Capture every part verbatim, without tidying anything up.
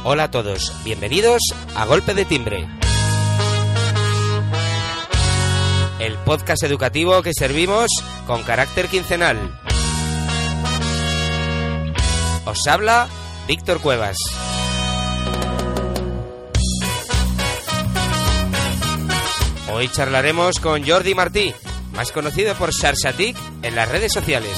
Hola a todos, bienvenidos a Golpe de Timbre, el podcast educativo que servimos con carácter quincenal. Os habla Víctor Cuevas. Hoy charlaremos con Jordi Martí, más conocido por Sarsatic en las redes sociales.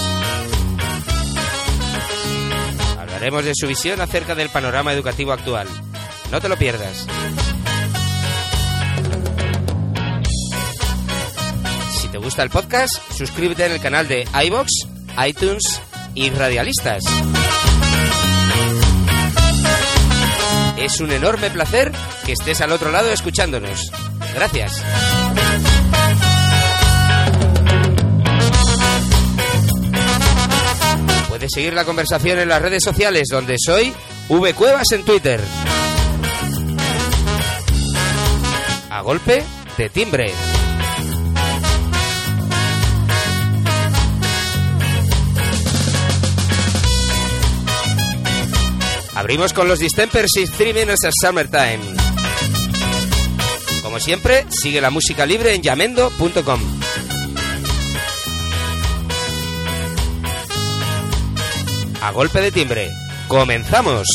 Hablaremos de su visión acerca del panorama educativo actual. No te lo pierdas. Si te gusta el podcast, suscríbete en el canal de iVoox, iTunes y Radialistas. Es un enorme placer que estés al otro lado escuchándonos. Gracias. Puedes seguir la conversación en las redes sociales, donde soy vcuevas en Twitter. A golpe de timbre. Abrimos con los Distempers y Three Minutes of Summertime. Como siempre, sigue la música libre en yamendo punto com. A golpe de timbre, ¡comenzamos!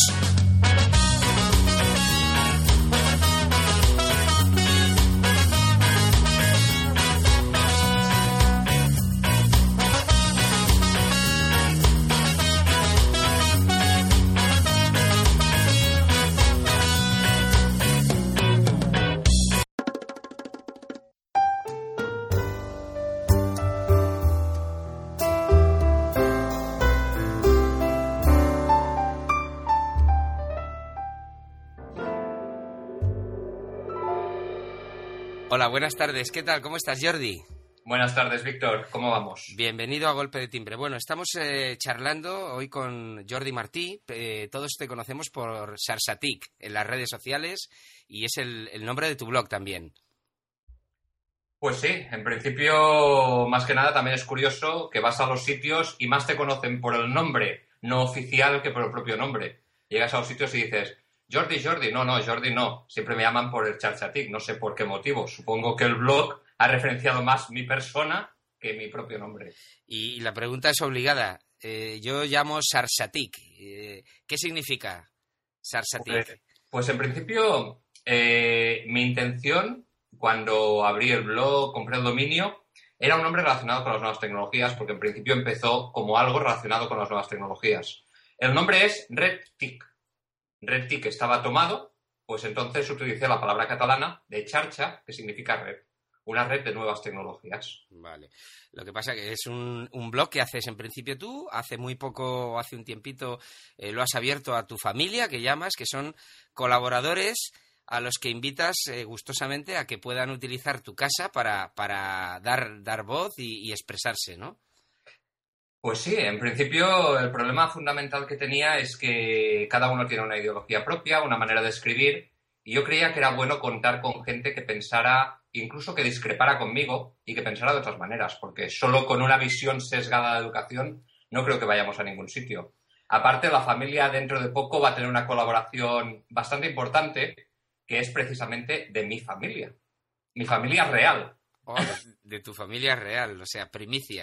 Hola, buenas tardes. ¿Qué tal? ¿Cómo estás, Jordi? Buenas tardes, Víctor. ¿Cómo vamos? Bienvenido a Golpe de Timbre. Bueno, estamos eh, charlando hoy con Jordi Martí. Eh, todos te conocemos por Sarsatic en las redes sociales y es el, el nombre de tu blog también. Pues sí, en principio, más que nada, también es curioso que vas a los sitios y más te conocen por el nombre no oficial que por el propio nombre. Llegas a los sitios y dices... Jordi, Jordi, no, no, Jordi no. Siempre me llaman por el Sarsatic, no sé por qué motivo. Supongo que el blog ha referenciado más mi persona que mi propio nombre. Y la pregunta es obligada. Eh, yo llamo Sarsatic. Eh, ¿Qué significa Sarsatic? Pues, pues en principio, eh, mi intención, cuando abrí el blog, compré el dominio, era un nombre relacionado con las nuevas tecnologías, porque en principio empezó como algo relacionado con las nuevas tecnologías. El nombre es RedTic. RedTic estaba tomado, pues entonces utilicé la palabra catalana de xarxa, que significa red, una red de nuevas tecnologías. Vale. Lo que pasa que es un, un blog que haces en principio tú, hace muy poco, hace un tiempito, eh, lo has abierto a tu familia, que llamas, que son colaboradores a los que invitas eh, gustosamente a que puedan utilizar tu casa para, para dar, dar voz y, y expresarse, ¿no? Pues sí, en principio el problema fundamental que tenía es que cada uno tiene una ideología propia, una manera de escribir, y yo creía que era bueno contar con gente que pensara, incluso que discrepara conmigo y que pensara de otras maneras, porque solo con una visión sesgada de la educación no creo que vayamos a ningún sitio. Aparte, la familia dentro de poco va a tener una colaboración bastante importante, que es precisamente de mi familia, mi familia real. Oh, de tu familia real, o sea, primicia.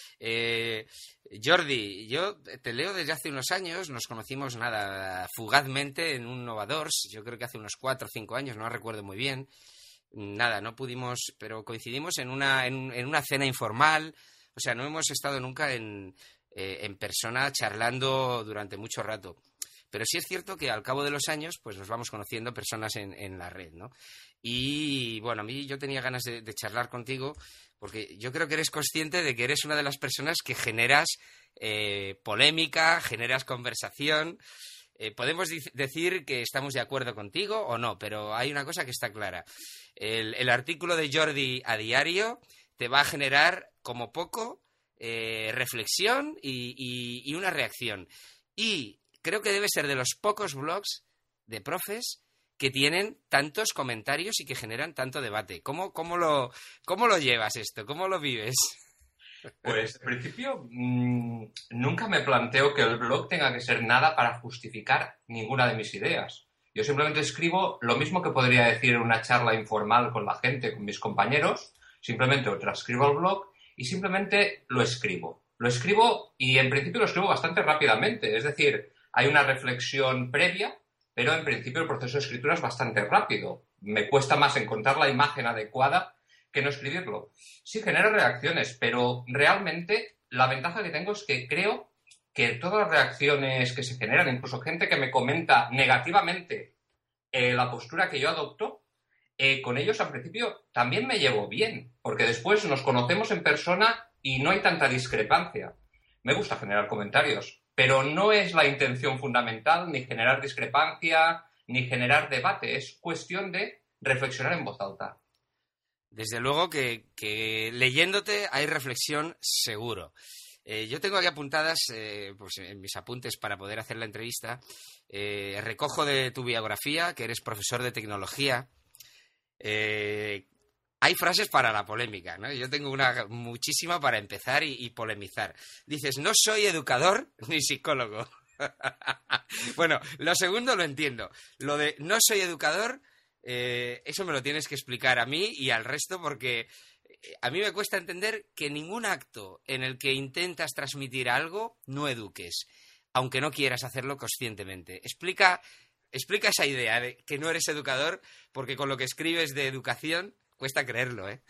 Eh, Jordi, yo te leo desde hace unos años, nos conocimos nada fugazmente en un Novadors, yo creo que hace unos cuatro o cinco años, no recuerdo muy bien, nada, no pudimos, pero coincidimos en una, en, en una cena informal, o sea, no hemos estado nunca en, eh, en persona charlando durante mucho rato, pero sí es cierto que al cabo de los años pues nos vamos conociendo personas en, en la red, ¿no? Y bueno, a mí yo tenía ganas de, de charlar contigo porque yo creo que eres consciente de que eres una de las personas que generas eh, polémica, generas conversación. Eh, podemos di- decir que estamos de acuerdo contigo o no, pero hay una cosa que está clara. El, el artículo de Jordi a diario te va a generar, como poco, eh, reflexión y, y, y una reacción. Y creo que debe ser de los pocos blogs de profes que tienen tantos comentarios y que generan tanto debate. ¿Cómo, cómo, lo, cómo lo llevas esto? ¿Cómo lo vives? Pues, en principio, mmm, nunca me planteo que el blog tenga que ser nada para justificar ninguna de mis ideas. Yo simplemente escribo lo mismo que podría decir en una charla informal con la gente, con mis compañeros. Simplemente lo transcribo al blog y simplemente lo escribo. Lo escribo y en principio lo escribo bastante rápidamente. Es decir, hay una reflexión previa, pero en principio el proceso de escritura es bastante rápido. Me cuesta más encontrar la imagen adecuada que no escribirlo. Sí, genera reacciones, pero realmente la ventaja que tengo es que creo que todas las reacciones que se generan, incluso gente que me comenta negativamente eh, la postura que yo adopto, eh, con ellos al principio también me llevo bien, porque después nos conocemos en persona y no hay tanta discrepancia. Me gusta generar comentarios, pero no es la intención fundamental ni generar discrepancia, ni generar debate. Es cuestión de reflexionar en voz alta. Desde luego que, que leyéndote hay reflexión seguro. Eh, yo tengo aquí apuntadas, eh, pues en mis apuntes para poder hacer la entrevista, eh, recojo de tu biografía que eres profesor de tecnología. Eh, hay frases para la polémica, ¿no? Yo tengo una muchísima para empezar y, y polemizar. Dices, no soy educador ni psicólogo. Bueno, lo segundo lo entiendo. Lo de no soy educador, eh, eso me lo tienes que explicar a mí y al resto porque a mí me cuesta entender que ningún acto en el que intentas transmitir algo no eduques, aunque no quieras hacerlo conscientemente. Explica, explica esa idea de que no eres educador, porque con lo que escribes de educación cuesta creerlo, ¿eh?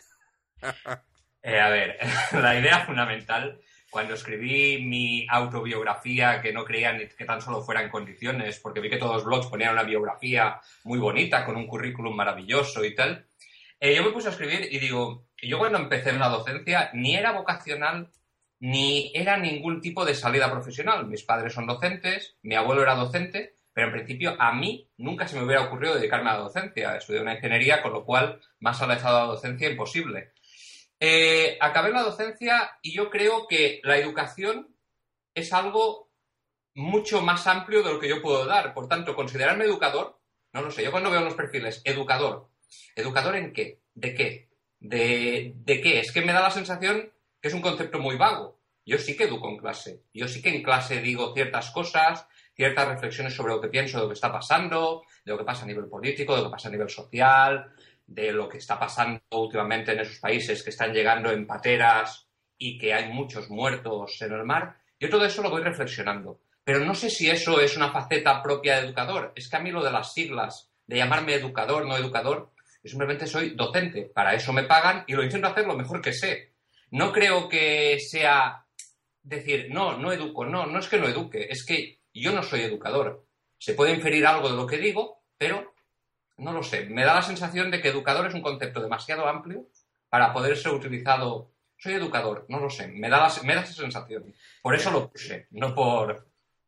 eh a ver, la idea fundamental, cuando escribí mi autobiografía, que no creía ni que tan solo fuera en condiciones, porque vi que todos los blogs ponían una biografía muy bonita, con un currículum maravilloso y tal, eh, yo me puse a escribir y digo, yo cuando empecé en la docencia ni era vocacional ni era ningún tipo de salida profesional. Mis padres son docentes, mi abuelo era docente, pero en principio a mí nunca se me hubiera ocurrido dedicarme a la docencia. Estudié una ingeniería, con lo cual más alejado de la docencia imposible. Eh, acabé en la docencia y yo creo que la educación es algo mucho más amplio de lo que yo puedo dar. Por tanto, considerarme educador, no lo sé. Yo cuando veo los perfiles, educador, ¿educador en qué? ¿De qué? ¿De, de qué? Es que me da la sensación que es un concepto muy vago. Yo sí que educo en clase. Yo sí que en clase digo ciertas cosas, ciertas reflexiones sobre lo que pienso, de lo que está pasando, de lo que pasa a nivel político, de lo que pasa a nivel social, de lo que está pasando últimamente en esos países que están llegando en pateras y que hay muchos muertos en el mar. Yo todo eso lo voy reflexionando. Pero no sé si eso es una faceta propia de educador. Es que a mí lo de las siglas, de llamarme educador, no educador, yo simplemente soy docente. Para eso me pagan y lo intento hacer lo mejor que sé. No creo que sea decir, no, no educo. No, no es que no eduque. Es que yo no soy educador. Se puede inferir algo de lo que digo, pero no lo sé. Me da la sensación de que educador es un concepto demasiado amplio para poder ser utilizado. Soy educador, no lo sé. Me da, la, me da esa sensación. Por eso lo puse, no por...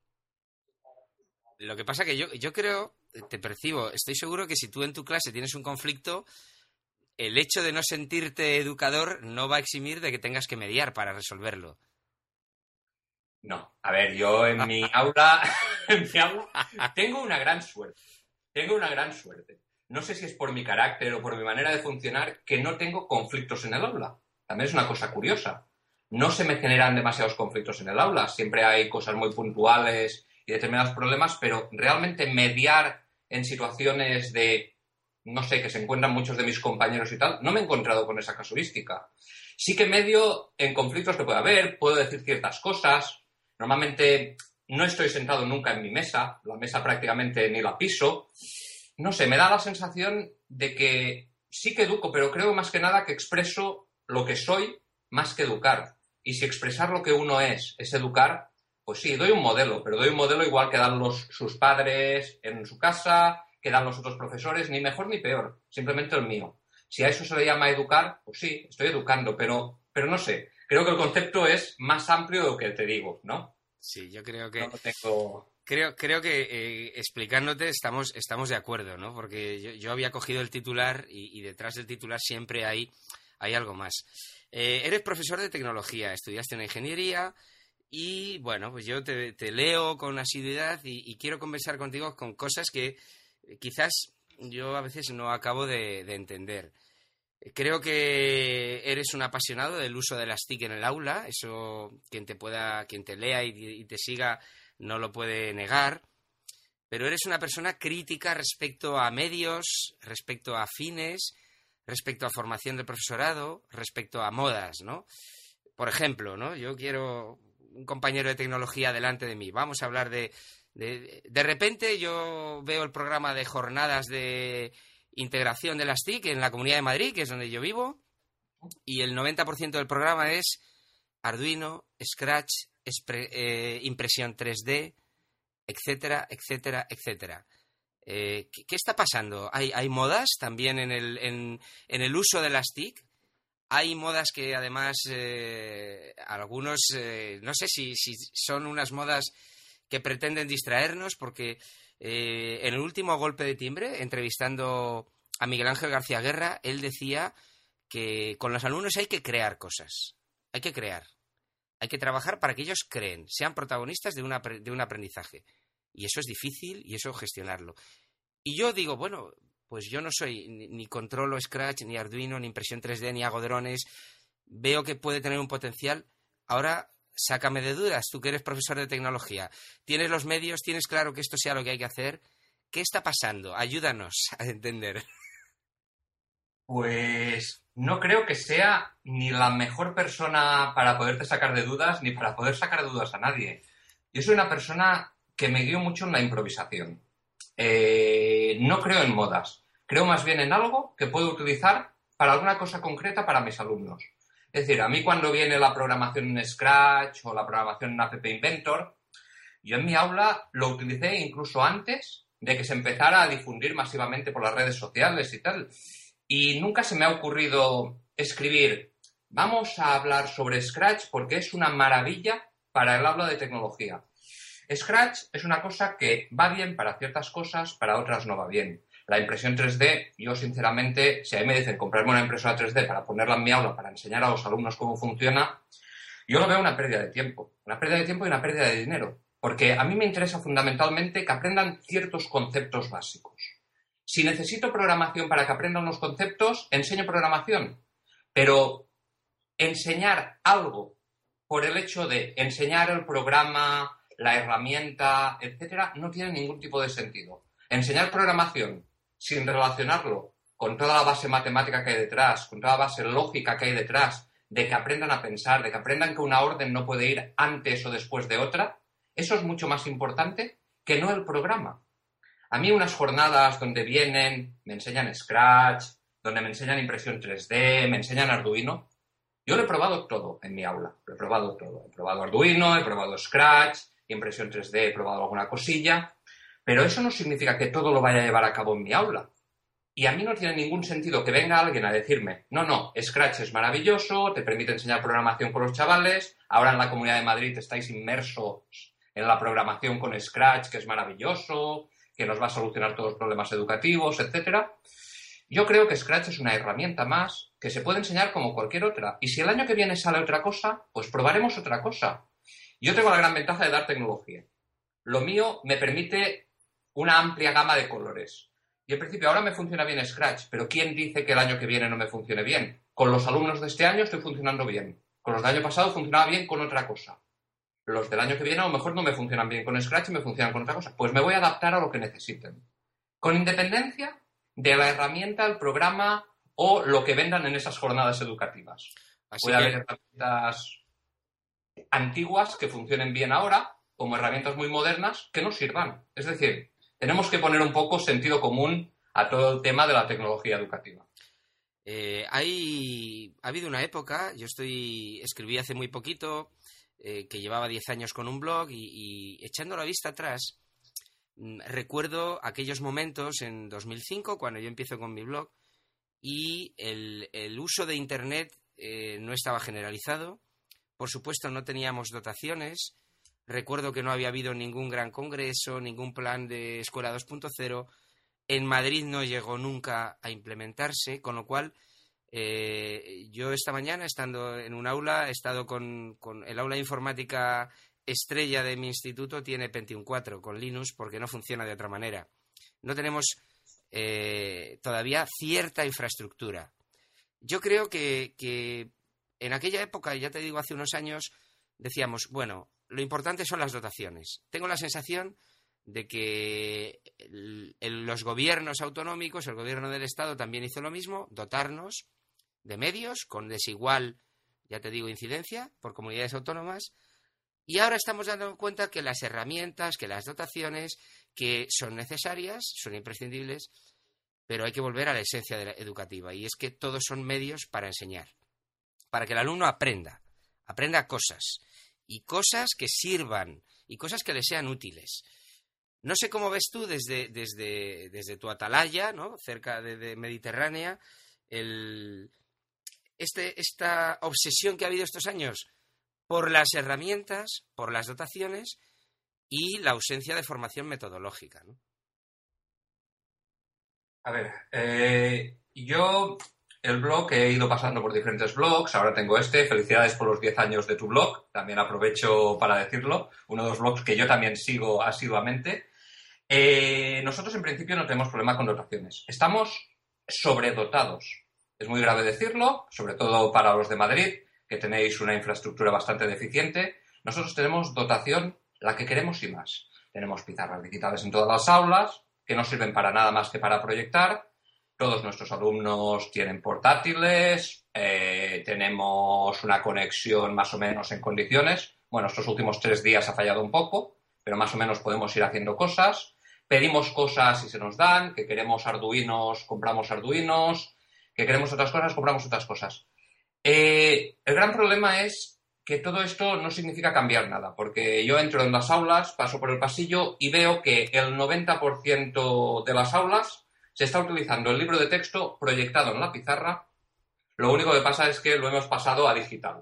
Lo que pasa que yo, yo creo, te percibo, estoy seguro que si tú en tu clase tienes un conflicto, el hecho de no sentirte educador no va a eximir de que tengas que mediar para resolverlo. No, a ver, yo en mi aula, en mi aula tengo una gran suerte. Tengo una gran suerte. No sé si es por mi carácter o por mi manera de funcionar que no tengo conflictos en el aula. También es una cosa curiosa. No se me generan demasiados conflictos en el aula. Siempre hay cosas muy puntuales y determinados problemas, pero realmente mediar en situaciones de, no sé, que se encuentran muchos de mis compañeros y tal, no me he encontrado con esa casuística. Sí que medio en conflictos que puede haber, puedo decir ciertas cosas. Normalmente no estoy sentado nunca en mi mesa, la mesa prácticamente ni la piso. No sé, me da la sensación de que sí que educo, pero creo más que nada que expreso lo que soy más que educar. Y si expresar lo que uno es es educar, pues sí, doy un modelo, pero doy un modelo igual que dan los, sus padres en su casa, que dan los otros profesores, ni mejor ni peor, simplemente el mío. Si a eso se le llama educar, pues sí, estoy educando, pero, pero no sé. Creo que el concepto es más amplio de lo que te digo, ¿no? Sí, yo creo que... No lo tengo... Creo, creo que eh, explicándote estamos, estamos de acuerdo, ¿no? Porque yo, yo había cogido el titular y, y detrás del titular siempre hay, hay algo más. Eh, eres profesor de tecnología, estudiaste en ingeniería y, bueno, pues yo te, te leo con asiduidad y, y quiero conversar contigo con cosas que quizás yo a veces no acabo de, de entender. Creo que eres un apasionado del uso de las T I C en el aula, eso quien te pueda, quien te lea y, y te siga no lo puede negar. pero eres una persona crítica respecto a medios, respecto a fines, respecto a formación del profesorado, respecto a modas, ¿no? Por ejemplo, ¿no? Yo quiero un compañero de tecnología delante de mí. Vamos a hablar de... De, de repente yo veo el programa de jornadas de integración de las T I C en la Comunidad de Madrid, que es donde yo vivo, y el noventa por ciento del programa es Arduino, Scratch, expre, eh, impresión tres D, etcétera, etcétera, etcétera. Eh, ¿qué, ¿Qué está pasando? ¿Hay, hay modas también en el, en, en el uso de las T I C? Hay modas que además eh, algunos, eh, no sé si, si son unas modas que pretenden distraernos, porque eh, en el último golpe de timbre, entrevistando a Miguel Ángel García Guerra, él decía que con los alumnos hay que crear cosas, hay que crear, hay que trabajar para que ellos creen, sean protagonistas de, una, de un aprendizaje. Y eso es difícil y eso gestionarlo. Y yo digo, bueno... Pues yo no soy, ni, ni controlo Scratch, ni Arduino, ni impresión tres D, ni hago drones. Veo que puede tener un potencial. Ahora, sácame de dudas, tú que eres profesor de tecnología. Tienes los medios, tienes claro que esto sea lo que hay que hacer. ¿Qué está pasando? Ayúdanos a entender. Pues no creo que sea ni la mejor persona para poderte sacar de dudas, ni para poder sacar de dudas a nadie. Yo soy una persona que me guío mucho en la improvisación. Eh, no creo en modas, creo más bien en algo que puedo utilizar para alguna cosa concreta para mis alumnos. Es decir, a mí cuando viene la programación en Scratch o la programación en App Inventor, yo en mi aula lo utilicé incluso antes de que se empezara a difundir masivamente por las redes sociales y tal. Y nunca se me ha ocurrido escribir, vamos a hablar sobre Scratch porque es una maravilla para el aula de tecnología. Scratch es una cosa que va bien para ciertas cosas, para otras no va bien. La impresión tres D, yo sinceramente, si a mí me dicen comprarme una impresora tres D para ponerla en mi aula, para enseñar a los alumnos cómo funciona, yo lo veo una pérdida de tiempo. Una pérdida de tiempo y una pérdida de dinero. Porque a mí me interesa fundamentalmente que aprendan ciertos conceptos básicos. Si necesito programación para que aprendan los conceptos, enseño programación. Pero enseñar algo por el hecho de enseñar el programa, la herramienta, etcétera, no tiene ningún tipo de sentido. Enseñar programación sin relacionarlo con toda la base matemática que hay detrás, con toda la base lógica que hay detrás, de que aprendan a pensar, de que aprendan que una orden no puede ir antes o después de otra, eso es mucho más importante que no el programa. A mí unas jornadas donde vienen, me enseñan Scratch, donde me enseñan impresión tres D, me enseñan Arduino, yo lo he probado todo en mi aula, lo he probado todo. He probado Arduino, he probado Scratch, impresión tres D, he probado alguna cosilla, pero eso no significa que todo lo vaya a llevar a cabo en mi aula. Y a mí no tiene ningún sentido que venga alguien a decirme, no, no, Scratch es maravilloso, te permite enseñar programación con los chavales, ahora en la Comunidad de Madrid estáis inmersos en la programación con Scratch, que es maravilloso, que nos va a solucionar todos los problemas educativos, etcétera. Yo creo que Scratch es una herramienta más que se puede enseñar como cualquier otra. Y si el año que viene sale otra cosa, pues probaremos otra cosa. Yo tengo la gran ventaja de dar tecnología. Lo mío me permite una amplia gama de colores. Y en principio ahora me funciona bien Scratch, pero ¿quién dice que el año que viene no me funcione bien? Con los alumnos de este año estoy funcionando bien. Con los del año pasado funcionaba bien con otra cosa. Los del año que viene a lo mejor no me funcionan bien con Scratch y me funcionan con otra cosa. Pues me voy a adaptar a lo que necesiten. Con independencia de la herramienta, el programa o lo que vendan en esas jornadas educativas. Así Puede que... haber herramientas antiguas que funcionen bien ahora, como herramientas muy modernas que no sirvan. Es decir, tenemos que poner un poco sentido común a todo el tema de la tecnología educativa. Eh, hay, ha habido una época, yo estoy escribí hace muy poquito, eh, que llevaba diez años con un blog y, y echando la vista atrás, mmm, recuerdo aquellos momentos en dos mil cinco, cuando yo empiezo con mi blog, y el, el uso de Internet eh, no estaba generalizado. Por supuesto, no teníamos dotaciones. Recuerdo que no había habido ningún gran congreso, ningún plan de Escuela dos punto cero. En Madrid no llegó nunca a implementarse, con lo cual eh, yo esta mañana, estando en un aula, he estado con, con el aula de informática estrella de mi instituto, tiene Pentium cuatro con Linux porque no funciona de otra manera. No tenemos eh, todavía cierta infraestructura. Yo creo que, que en aquella época, ya te digo, hace unos años, decíamos, bueno, lo importante son las dotaciones. Tengo la sensación de que el, el, los gobiernos autonómicos, el gobierno del Estado también hizo lo mismo, dotarnos de medios con desigual, ya te digo, incidencia por comunidades autónomas, y ahora estamos dando cuenta que las herramientas, que las dotaciones, que son necesarias, son imprescindibles, pero hay que volver a la esencia de la educativa, y es que todos son medios para enseñar, para que el alumno aprenda, aprenda cosas, y cosas que sirvan, y cosas que le sean útiles. No sé cómo ves tú desde, desde, desde tu atalaya, ¿no?, cerca de, de Mediterránea, el, este, esta obsesión que ha habido estos años por las herramientas, por las dotaciones y la ausencia de formación metodológica, ¿no? A ver, eh, yo el blog he ido pasando por diferentes blogs, ahora tengo este, felicidades por los diez años de tu blog, también aprovecho para decirlo, uno de los blogs que yo también sigo asiduamente. Eh, nosotros en principio no tenemos problema con dotaciones, estamos sobredotados, es muy grave decirlo, sobre todo para los de Madrid, que tenéis una infraestructura bastante deficiente. Nosotros tenemos dotación, la que queremos y más. Tenemos pizarras digitales en todas las aulas, que no sirven para nada más que para proyectar. Todos nuestros alumnos tienen portátiles, eh, tenemos una conexión más o menos en condiciones. Bueno, estos últimos tres días ha fallado un poco, pero más o menos podemos ir haciendo cosas. Pedimos cosas y se nos dan, que queremos arduinos, compramos arduinos, que queremos otras cosas, compramos otras cosas. Eh, el gran problema es que todo esto no significa cambiar nada, porque yo entro en las aulas, paso por el pasillo y veo que el noventa por ciento de las aulas se está utilizando el libro de texto proyectado en la pizarra. Lo único que pasa es que lo hemos pasado a digital.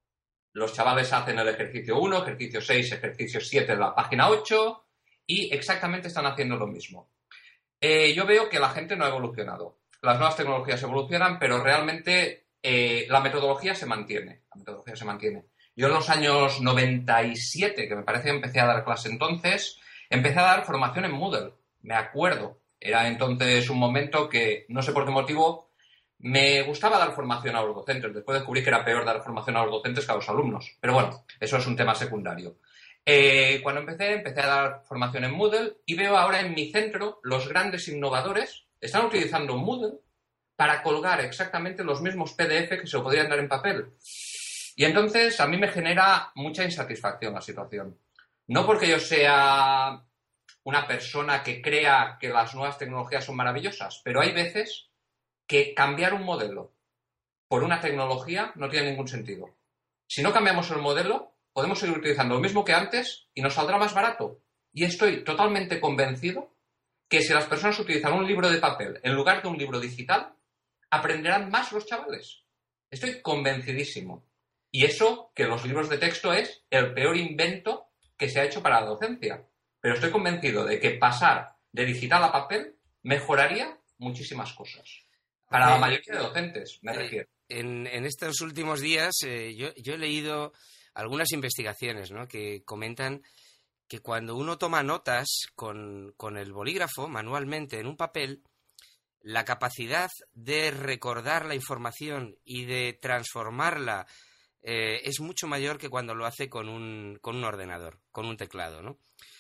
Los chavales hacen el ejercicio uno, ejercicio seis, ejercicio siete de la página ocho y exactamente están haciendo lo mismo. Eh, yo veo que la gente no ha evolucionado. Las nuevas tecnologías evolucionan, pero realmente eh, la metodología se mantiene. La metodología se mantiene. Yo en los años noventa y siete, que me parece que empecé a dar clase entonces, empecé a dar formación en Moodle. Me acuerdo. Era entonces un momento que, no sé por qué motivo, me gustaba dar formación a los docentes. Después descubrí que era peor dar formación a los docentes que a los alumnos. Pero bueno, eso es un tema secundario. Eh, cuando empecé, empecé a dar formación en Moodle y veo ahora en mi centro los grandes innovadores están utilizando Moodle para colgar exactamente los mismos P D F que se podrían dar en papel. Y entonces a mí me genera mucha insatisfacción la situación. No porque yo sea una persona que crea que las nuevas tecnologías son maravillosas, pero hay veces que cambiar un modelo por una tecnología no tiene ningún sentido. Si no cambiamos el modelo, podemos seguir utilizando lo mismo que antes y nos saldrá más barato. Y estoy totalmente convencido que si las personas utilizan un libro de papel en lugar de un libro digital, aprenderán más los chavales. Estoy convencidísimo. Y eso, que los libros de texto es el peor invento que se ha hecho para la docencia. Pero estoy convencido de que pasar de digital a papel mejoraría muchísimas cosas. Para la mayoría de docentes, me refiero. En, en estos últimos días eh, yo, yo he leído algunas investigaciones, ¿no?, que comentan que cuando uno toma notas con, con el bolígrafo manualmente en un papel, la capacidad de recordar la información y de transformarla eh, es mucho mayor que cuando lo hace con un, con un ordenador, con un teclado, ¿no?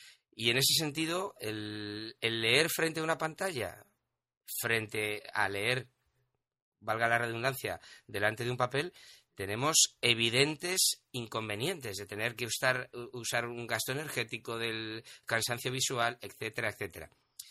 Y en ese sentido, el, el leer frente a una pantalla, frente a leer, valga la redundancia, delante de un papel, tenemos evidentes inconvenientes de tener que usar, usar un gasto energético, del cansancio visual, etcétera, etcétera.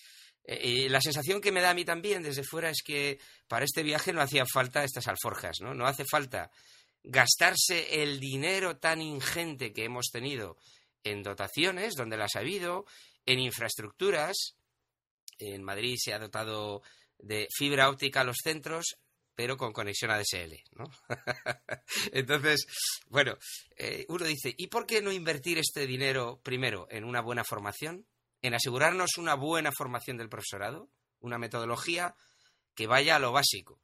Eh, la sensación que me da a mí también desde fuera es que para este viaje no hacían falta estas alforjas, ¿no? No hace falta gastarse el dinero tan ingente que hemos tenido en dotaciones, donde las ha habido, en infraestructuras. En Madrid se ha dotado de fibra óptica a los centros, pero con conexión A D S L, ¿no? Entonces, bueno, eh, uno dice, ¿y por qué no invertir este dinero primero en una buena formación? En asegurarnos una buena formación del profesorado, una metodología que vaya a lo básico.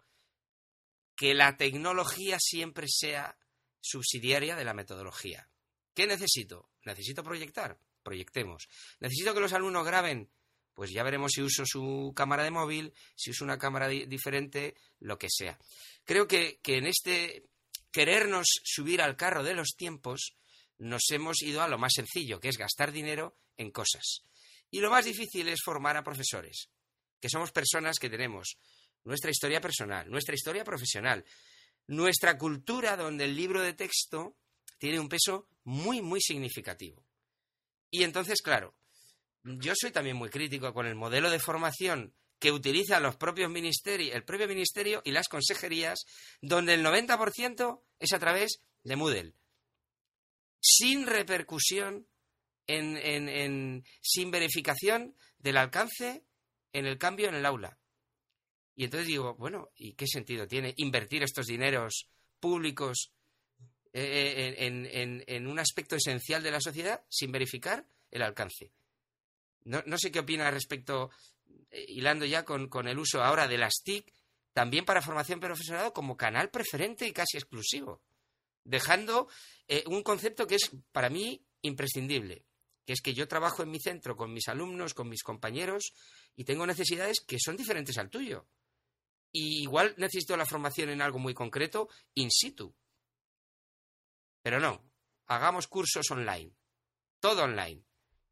Que la tecnología siempre sea subsidiaria de la metodología. ¿Qué necesito? Necesito proyectar. Proyectemos. Necesito que los alumnos graben. Pues ya veremos si uso su cámara de móvil, si uso una cámara di- diferente, lo que sea. Creo que, que en este querernos subir al carro de los tiempos nos hemos ido a lo más sencillo, que es gastar dinero en cosas. Y lo más difícil es formar a profesores, que somos personas que tenemos nuestra historia personal, nuestra historia profesional, nuestra cultura, donde el libro de texto tiene un peso muy, muy significativo. Y entonces, claro, yo soy también muy crítico con el modelo de formación que utilizan los propios ministerios, el propio ministerio y las consejerías, donde el noventa por ciento es a través de Moodle, sin repercusión, en, en, en, sin verificación del alcance en el cambio en el aula. Y entonces digo, bueno, ¿y qué sentido tiene invertir estos dineros públicos eh, en, en, en un aspecto esencial de la sociedad sin verificar el alcance? No, no sé qué opina respecto, eh, hilando ya con, con el uso ahora de las T I C, también para formación profesorado como canal preferente y casi exclusivo, dejando eh, un concepto que es para mí imprescindible, que es que yo trabajo en mi centro con mis alumnos, con mis compañeros, y tengo necesidades que son diferentes al tuyo. Y igual necesito la formación en algo muy concreto, in situ. Pero no, hagamos cursos online, todo online.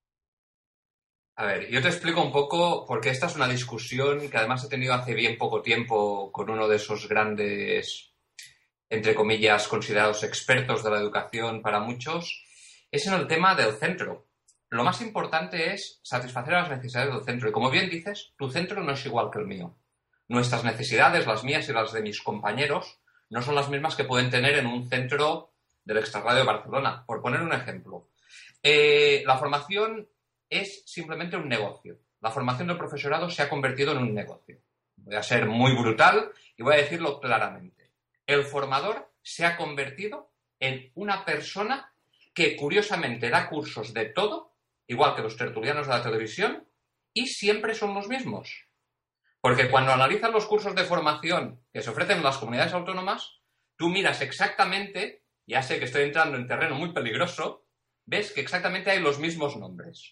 A ver, yo te explico un poco, porque esta es una discusión que además he tenido hace bien poco tiempo con uno de esos grandes, entre comillas, considerados expertos de la educación para muchos, es en el tema del centro. Lo más importante es satisfacer las necesidades del centro. Y como bien dices, tu centro no es igual que el mío. Nuestras necesidades, las mías y las de mis compañeros, no son las mismas que pueden tener en un centro del Extrarradio de Barcelona, por poner un ejemplo. Eh, la formación es simplemente un negocio. La formación del profesorado se ha convertido en un negocio. Voy a ser muy brutal y voy a decirlo claramente. El formador se ha convertido en una persona que curiosamente da cursos de todo, igual que los tertulianos de la televisión, y siempre son los mismos. Porque cuando analizas los cursos de formación que se ofrecen en las comunidades autónomas, tú miras exactamente, ya sé que estoy entrando en terreno muy peligroso, ves que exactamente hay los mismos nombres.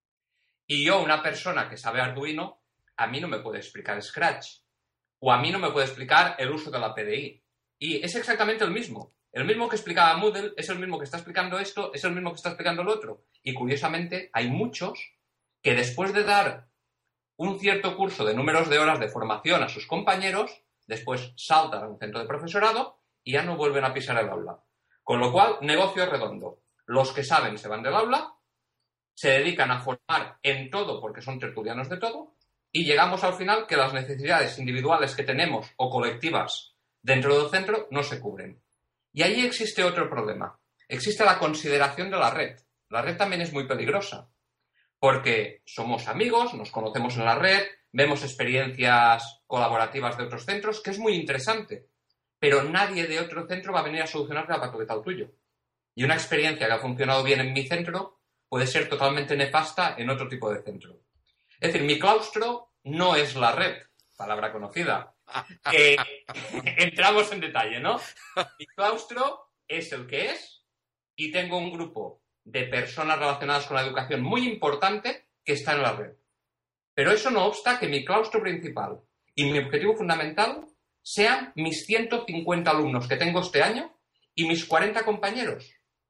Y yo, una persona que sabe Arduino, a mí no me puede explicar Scratch. O a mí no me puede explicar el uso de la P D I. Y es exactamente el mismo. El mismo que explicaba Moodle es el mismo que está explicando esto, es el mismo que está explicando el otro. Y curiosamente, hay muchos que después de dar un cierto curso de números de horas de formación a sus compañeros, después saltan a un centro de profesorado y ya no vuelven a pisar el aula. Con lo cual, negocio redondo. Los que saben se van del aula, se dedican a formar en todo porque son tertulianos de todo, y llegamos al final que las necesidades individuales que tenemos o colectivas dentro del centro no se cubren. Y ahí existe otro problema. Existe la consideración de la red. La red también es muy peligrosa, porque somos amigos, nos conocemos en la red, vemos experiencias colaborativas de otros centros, que es muy interesante, pero nadie de otro centro va a venir a solucionar la patología al tuyo. Y una experiencia que ha funcionado bien en mi centro puede ser totalmente nefasta en otro tipo de centro. Es decir, mi claustro no es la red, palabra conocida. Eh, entramos en detalle, ¿no? Mi claustro es el que es y tengo un grupo de personas relacionadas con la educación muy importante que está en la red. Pero eso no obsta que mi claustro principal y mi objetivo fundamental sean mis ciento cincuenta alumnos que tengo este año y mis cuarenta compañeros,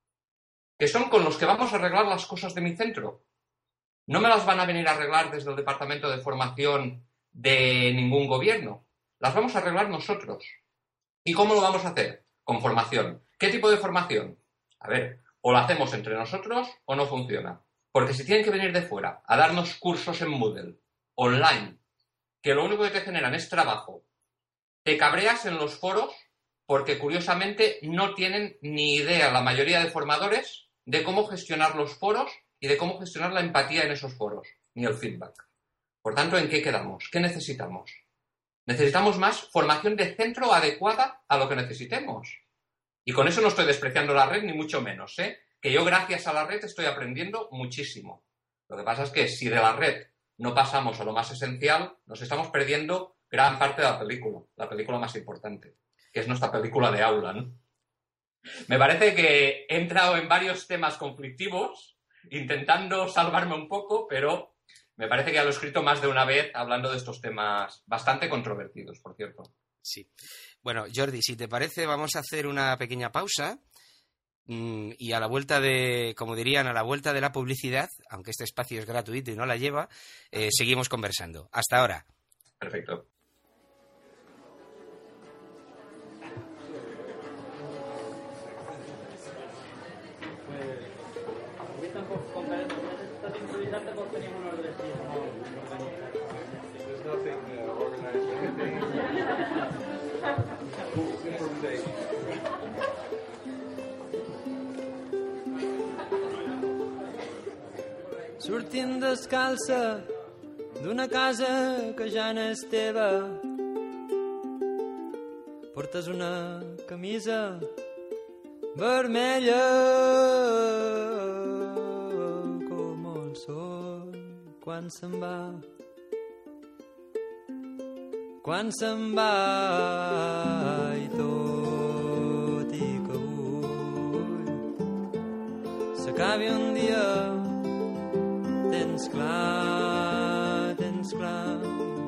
que son con los que vamos a arreglar las cosas de mi centro. No me las van a venir a arreglar desde el departamento de formación de ningún gobierno. Las vamos a arreglar nosotros. ¿Y cómo lo vamos a hacer? Con formación. ¿Qué tipo de formación? A ver, o lo hacemos entre nosotros o no funciona. Porque si tienen que venir de fuera a darnos cursos en Moodle, online, que lo único que te generan es trabajo, te cabreas en los foros porque curiosamente no tienen ni idea la mayoría de formadores de cómo gestionar los foros y de cómo gestionar la empatía en esos foros, ni el feedback. Por tanto, ¿en qué quedamos? ¿Qué necesitamos? Necesitamos más formación de centro adecuada a lo que necesitemos. Y con eso no estoy despreciando la red, ni mucho menos, ¿eh? Que yo gracias a la red estoy aprendiendo muchísimo. Lo que pasa es que si de la red no pasamos a lo más esencial, nos estamos perdiendo gran parte de la película, la película más importante, que es nuestra película de aula, ¿no? Me parece que he entrado en varios temas conflictivos, intentando salvarme un poco, pero me parece que ya lo he escrito más de una vez hablando de estos temas bastante controvertidos, por cierto. Sí. Bueno, Jordi, si te parece, vamos a hacer una pequeña pausa y a la vuelta de, como dirían, a la vuelta de la publicidad, aunque este espacio es gratuito y no la lleva, eh, seguimos conversando. Hasta ahora. Perfecto. Sortint descalça d'una casa que ja no és teva, portes una camisa vermella com el sol quan se'n va, quan se'n va, i tot i que avui s'acabi un dia. Tens clar, tens clar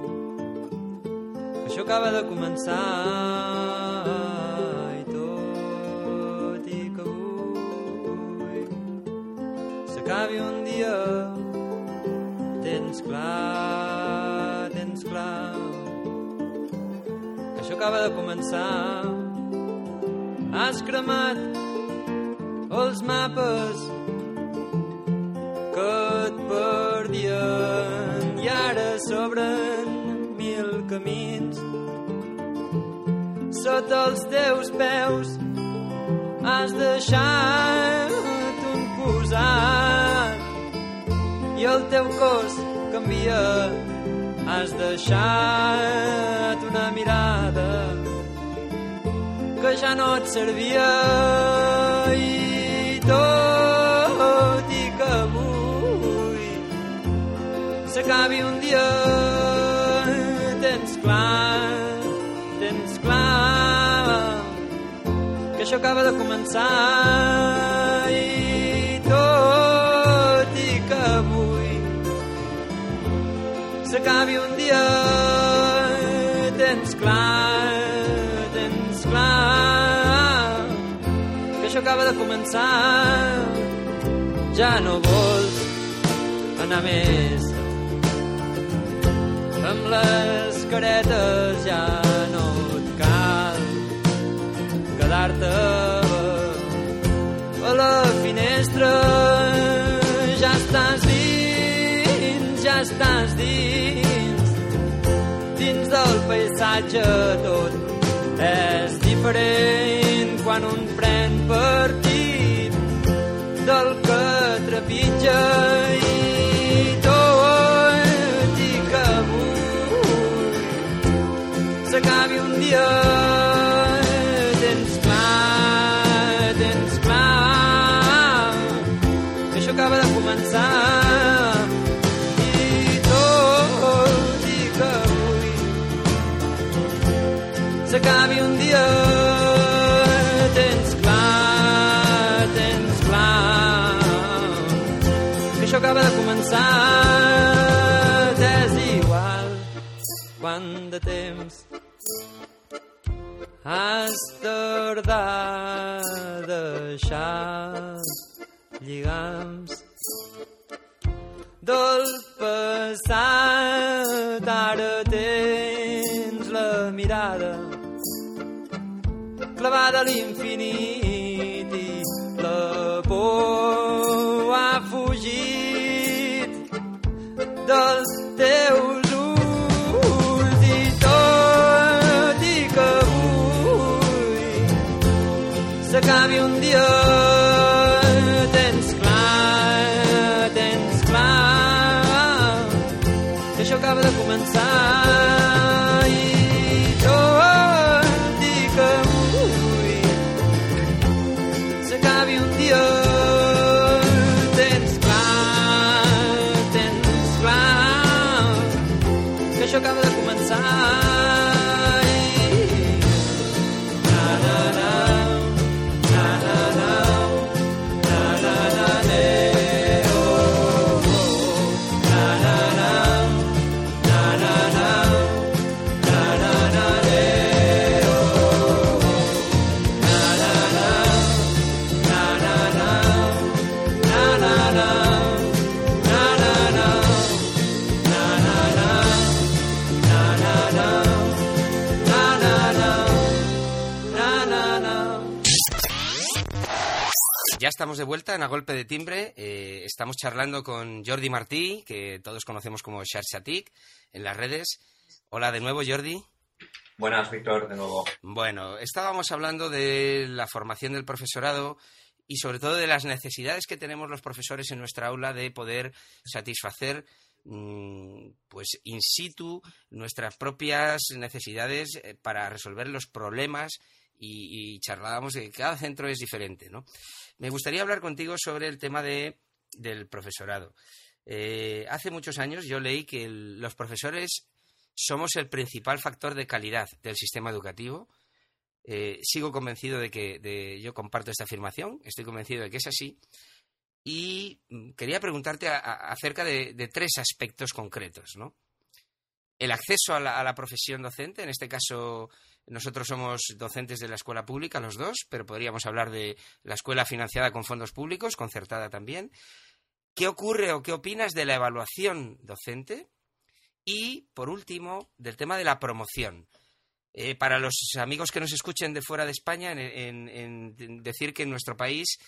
que això acaba de començar, i tot i que avui s'acabi un dia. Tens clar, tens clar que això acaba de començar. Has cremat els mapes que et perdien i ara s'obren mil camins sota els teus peus. Has deixat un posat i el teu cos canvia. Has deixat una mirada que ja no et servia, i tot i que avui s'acabi un dia. Tens clar, tens clar que això acaba de començar, i tot i que avui s'acabi un dia. Tens clar, tens clar que això acaba de començar. Ja no vols anar més amb les caretes, ja no et cal quedar-te a la finestra. Ja estàs dins, ja estàs dins, dins del paisatge. Tot és diferent quan un pren partit del que trepitja, i tot i que avui s'acabi un dia. Tens clar, tens clar que això acaba de començar, i tot i que avui s'acabi un dia. Tens clar, tens clar que això acaba de començar. T'és igual quant de temps has tardat a deixar lligams del passat. Ara tens la mirada clavada a l'infinit, i la por ha fugit dels teus ulls, i tot i que avui s'acabi un dia. Tens clar, tens clar que això acaba de començar, i tot i que avui s'acabi un dia. Tens clar, tens clar que això acaba de començar, i na na na na na na na na na eh, oh, oh, na na na na na na na na na eh, oh, oh, na na na na ya estamos de vuelta en A Golpe de Timbre. Eh, estamos charlando con Jordi Martí, que todos conocemos como Xarxatic en las redes. Hola de nuevo, Jordi. Buenas, Víctor, de nuevo. Bueno, estábamos hablando de la formación del profesorado y sobre todo de las necesidades que tenemos los profesores en nuestra aula de poder satisfacer mmm, pues in situ nuestras propias necesidades para resolver los problemas y, y charlábamos de que cada centro es diferente, ¿no? Me gustaría hablar contigo sobre el tema de, del profesorado. Eh, hace muchos años yo leí que el, los profesores somos el principal factor de calidad del sistema educativo. Eh, sigo convencido de que de, yo comparto esta afirmación, estoy convencido de que es así. Y quería preguntarte a, a, acerca de, de tres aspectos concretos, ¿no? El acceso a la, a la profesión docente, en este caso nosotros somos docentes de la escuela pública, los dos, pero podríamos hablar de la escuela financiada con fondos públicos, concertada también. ¿Qué ocurre o qué opinas de la evaluación docente? Y, por último, del tema de la promoción. Eh, para los amigos que nos escuchen de fuera de España, en, en, en decir que en nuestro país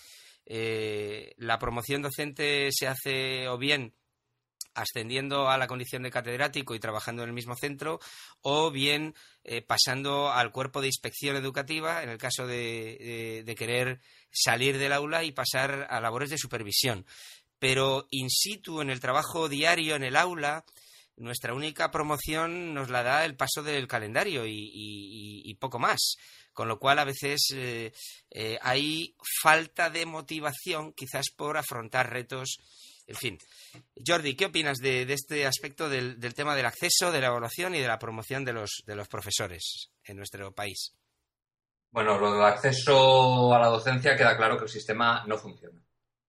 eh, la promoción docente se hace o bien ascendiendo a la condición de catedrático y trabajando en el mismo centro, o bien eh, pasando al cuerpo de inspección educativa, en el caso de, de, de querer salir del aula y pasar a labores de supervisión. Pero in situ, en el trabajo diario, en el aula, nuestra única promoción nos la da el paso del calendario y, y, y poco más. Con lo cual, a veces eh, eh, hay falta de motivación, quizás por afrontar retos. En fin. Jordi, ¿qué opinas de, de este aspecto del, del tema del acceso, de la evaluación y de la promoción de los, de los profesores en nuestro país? Bueno, lo del acceso a la docencia queda claro que el sistema no funciona.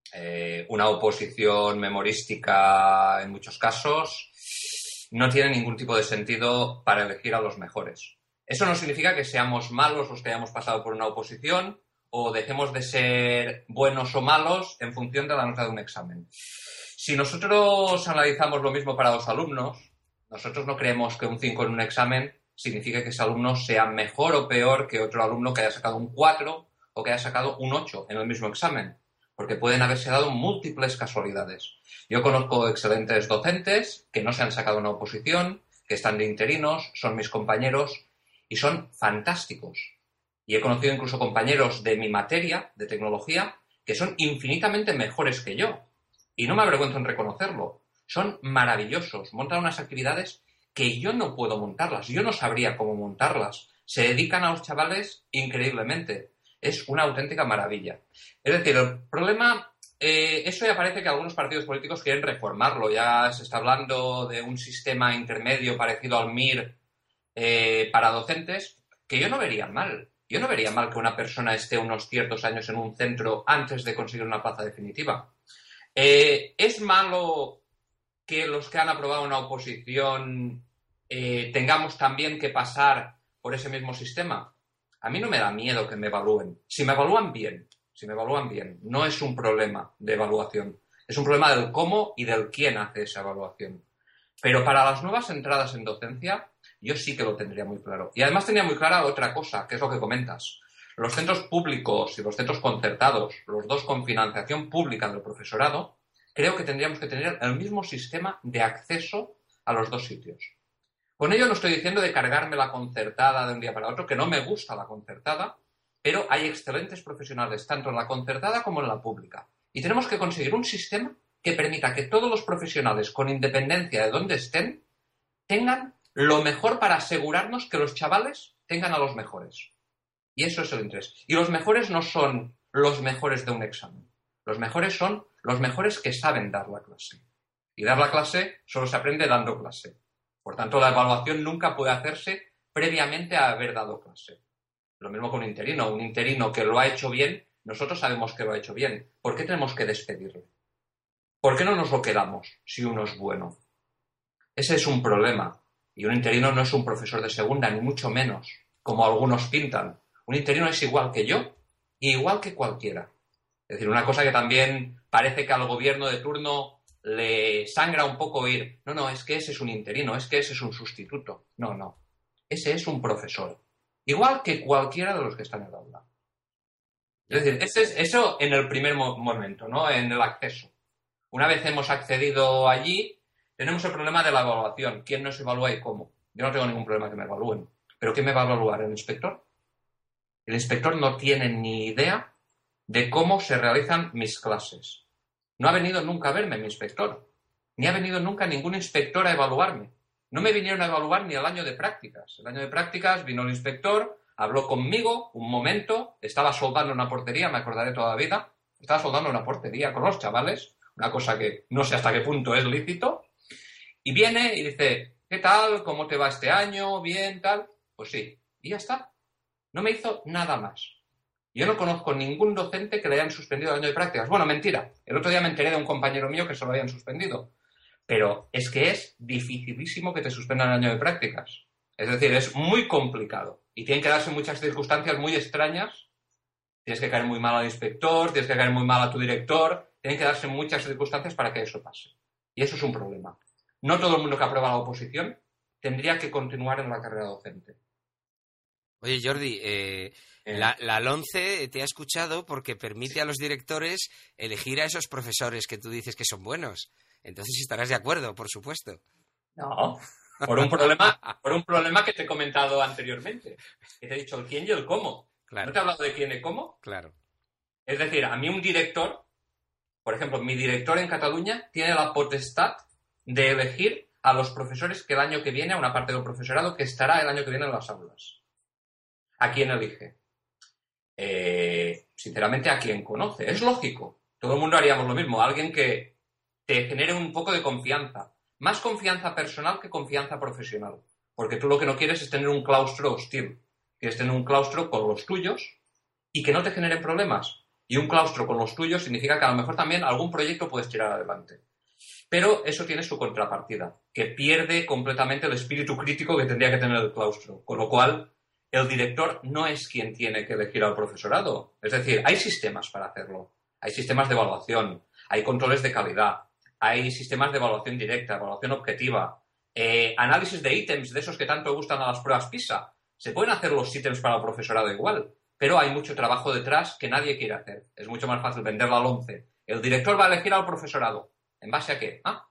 Eh, una oposición memorística en muchos casos no tiene ningún tipo de sentido para elegir a los mejores. Eso no significa que seamos malos los que hayamos pasado por una oposición o dejemos de ser buenos o malos en función de la nota de un examen. Si nosotros analizamos lo mismo para los alumnos, nosotros no creemos que un cinco en un examen signifique que ese alumno sea mejor o peor que otro alumno que haya sacado un cuatro o que haya sacado un ocho en el mismo examen, porque pueden haberse dado múltiples casualidades. Yo conozco excelentes docentes que no se han sacado una oposición, que están de interinos, son mis compañeros y son fantásticos. Y he conocido incluso compañeros de mi materia, de tecnología, que son infinitamente mejores que yo. Y no me avergüenzo en reconocerlo. Son maravillosos. Montan unas actividades que yo no puedo montarlas. Yo no sabría cómo montarlas. Se dedican a los chavales increíblemente. Es una auténtica maravilla. Es decir, el problema... Eh, eso ya parece que algunos partidos políticos quieren reformarlo. Ya se está hablando de un sistema intermedio parecido al M I R eh, para docentes, que yo no vería mal. Yo no vería mal que una persona esté unos ciertos años en un centro antes de conseguir una plaza definitiva. Eh, ¿Es malo que los que han aprobado una oposición eh, tengamos también que pasar por ese mismo sistema? A mí no me da miedo que me evalúen. Si me evalúan bien, si me evalúan bien, no es un problema de evaluación. Es un problema del cómo y del quién hace esa evaluación. Pero para las nuevas entradas en docencia, yo sí que lo tendría muy claro. Y además tenía muy clara otra cosa, que es lo que comentas. Los centros públicos y los centros concertados, los dos con financiación pública del profesorado, creo que tendríamos que tener el mismo sistema de acceso a los dos sitios. Con ello no estoy diciendo de cargarme la concertada de un día para otro, que no me gusta la concertada, pero hay excelentes profesionales tanto en la concertada como en la pública. Y tenemos que conseguir un sistema que permita que todos los profesionales, con independencia de dónde estén, tengan lo mejor para asegurarnos que los chavales tengan a los mejores. Y eso es el interés. Y los mejores no son los mejores de un examen. Los mejores son los mejores que saben dar la clase. Y dar la clase solo se aprende dando clase. Por tanto, la evaluación nunca puede hacerse previamente a haber dado clase. Lo mismo con un interino. Un interino que lo ha hecho bien, nosotros sabemos que lo ha hecho bien. ¿Por qué tenemos que despedirle? ¿Por qué no nos lo quedamos si uno es bueno? Ese es un problema. Y un interino no es un profesor de segunda, ni mucho menos, como algunos pintan. Un interino es igual que yo y igual que cualquiera. Es decir, una cosa que también parece que al gobierno de turno le sangra un poco oír. No, no, es que ese es un interino, es que ese es un sustituto. No, no. Ese es un profesor. Igual que cualquiera de los que están en el aula. Es decir, ese es, eso en el primer mo- momento, ¿no? En el acceso. Una vez hemos accedido allí, tenemos el problema de la evaluación. ¿Quién nos evalúa y cómo? Yo no tengo ningún problema que me evalúen. ¿Pero quién me va a evaluar? ¿El inspector? El inspector no tiene ni idea de cómo se realizan mis clases. No ha venido nunca a verme mi inspector. Ni ha venido nunca ningún inspector a evaluarme. No me vinieron a evaluar ni el año de prácticas. El año de prácticas vino el inspector, habló conmigo un momento, estaba soldando una portería, me acordaré toda la vida, estaba soldando una portería con los chavales, una cosa que no sé hasta qué punto es lícito, y viene y dice, ¿qué tal? ¿Cómo te va este año? ¿Bien? ¿Tal? Pues sí. Y ya está. No me hizo nada más. Yo no conozco ningún docente que le hayan suspendido el año de prácticas. Bueno, mentira. El otro día me enteré de un compañero mío que se lo habían suspendido. Pero es que es dificilísimo que te suspendan el año de prácticas. Es decir, es muy complicado. Y tienen que darse muchas circunstancias muy extrañas. Tienes que caer muy mal al inspector, tienes que caer muy mal a tu director. Tienen que darse muchas circunstancias para que eso pase. Y eso es un problema. No todo el mundo que aprueba la oposición tendría que continuar en la carrera docente. Oye, Jordi, eh, eh. La, la LOMCE te ha escuchado porque permite a los directores elegir a esos profesores que tú dices que son buenos. Entonces estarás de acuerdo, por supuesto. No, por un problema, por un problema que te he comentado anteriormente. Que te he dicho el quién y el cómo. Claro. ¿No te he hablado de quién y cómo? Claro. Es decir, a mí un director, por ejemplo, mi director en Cataluña tiene la potestad de elegir a los profesores que el año que viene, a una parte del profesorado que estará el año que viene en las aulas. ¿A quién elige? Eh, sinceramente, a quien conoce. Es lógico. Todo el mundo haríamos lo mismo. Alguien que te genere un poco de confianza. Más confianza personal que confianza profesional. Porque tú lo que no quieres es tener un claustro hostil. Quieres tener un claustro con los tuyos y que no te generen problemas. Y un claustro con los tuyos significa que a lo mejor también algún proyecto puedes tirar adelante. Pero eso tiene su contrapartida, que pierde completamente el espíritu crítico que tendría que tener el claustro. Con lo cual, el director no es quien tiene que elegir al profesorado. Es decir, hay sistemas para hacerlo. Hay sistemas de evaluación, hay controles de calidad, hay sistemas de evaluación directa, evaluación objetiva, eh, análisis de ítems de esos que tanto gustan a las pruebas PISA. Se pueden hacer los ítems para el profesorado igual, pero hay mucho trabajo detrás que nadie quiere hacer. Es mucho más fácil vender la LOMCE. El director va a elegir al profesorado. ¿En base a qué? Ah,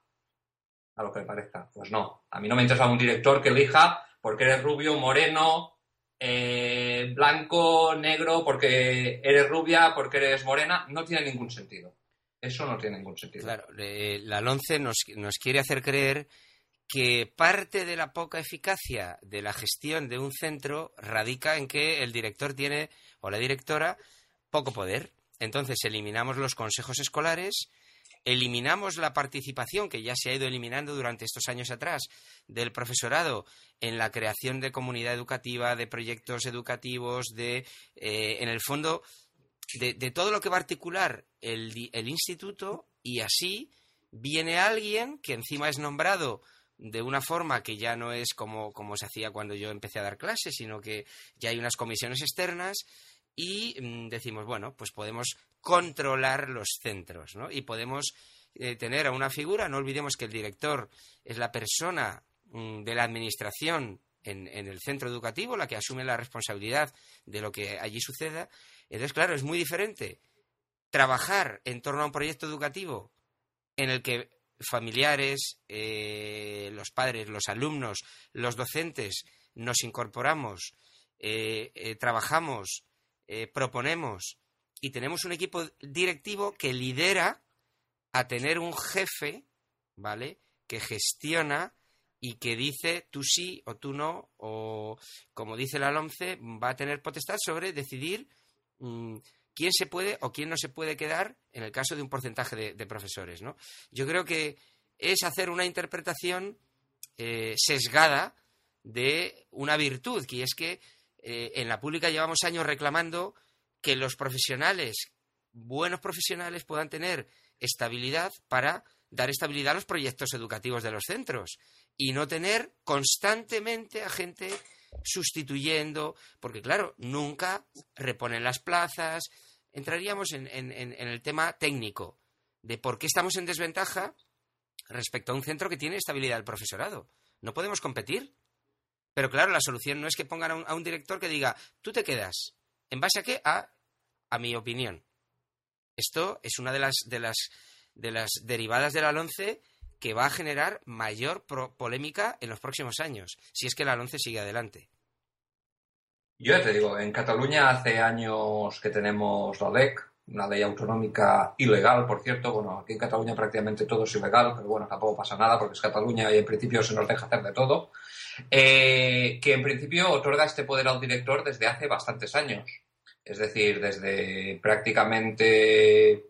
a lo que le parezca. Pues no. A mí no me interesa un director que elija porque eres rubio, moreno, eh, blanco, negro, porque eres rubia, porque eres morena. No tiene ningún sentido. Eso no tiene ningún sentido. Claro, eh, la LOMCE nos, nos quiere hacer creer que parte de la poca eficacia de la gestión de un centro radica en que el director tiene, o la directora, poco poder. Entonces eliminamos los consejos escolares, eliminamos la participación, que ya se ha ido eliminando durante estos años atrás, del profesorado en la creación de comunidad educativa, de proyectos educativos, de, eh, en el fondo, de, de todo lo que va a articular el, el instituto, y así viene alguien que encima es nombrado de una forma que ya no es como, como se hacía cuando yo empecé a dar clases, sino que ya hay unas comisiones externas y mmm, decimos, bueno, pues podemos controlar los centros, ¿no? Y podemos eh, tener a una figura, no olvidemos que el director es la persona mmm, de la administración en, en el centro educativo, la que asume la responsabilidad de lo que allí suceda. Entonces, claro, es muy diferente trabajar en torno a un proyecto educativo en el que familiares, eh, los padres, los alumnos, los docentes nos incorporamos, eh, eh, trabajamos, eh, proponemos y tenemos un equipo directivo que lidera a tener un jefe, ¿vale?, que gestiona y que dice tú sí o tú no, o como dice la LOMCE, va a tener potestad sobre decidir mmm, quién se puede o quién no se puede quedar en el caso de un porcentaje de, de profesores, ¿no? Yo creo que es hacer una interpretación eh, sesgada de una virtud, que es que eh, en la pública llevamos años reclamando que los profesionales, buenos profesionales, puedan tener estabilidad para dar estabilidad a los proyectos educativos de los centros y no tener constantemente a gente sustituyendo, porque claro, nunca reponen las plazas. Entraríamos en, en, en el tema técnico de por qué estamos en desventaja respecto a un centro que tiene estabilidad del profesorado. No podemos competir. Pero claro, la solución no es que pongan a un, a un director que diga, tú te quedas. ¿En base a qué? A a mi opinión. Esto es una de las, de las, de las derivadas de la LOMCE que va a generar mayor pro- polémica en los próximos años, si es que la LOMCE sigue adelante. Yo ya te digo, en Cataluña hace años que tenemos la L E C, una ley autonómica ilegal, por cierto. Bueno, aquí en Cataluña prácticamente todo es ilegal, pero bueno, tampoco pasa nada porque es Cataluña y en principio se nos deja hacer de todo. Eh, que en principio otorga este poder al director desde hace bastantes años. Es decir, desde prácticamente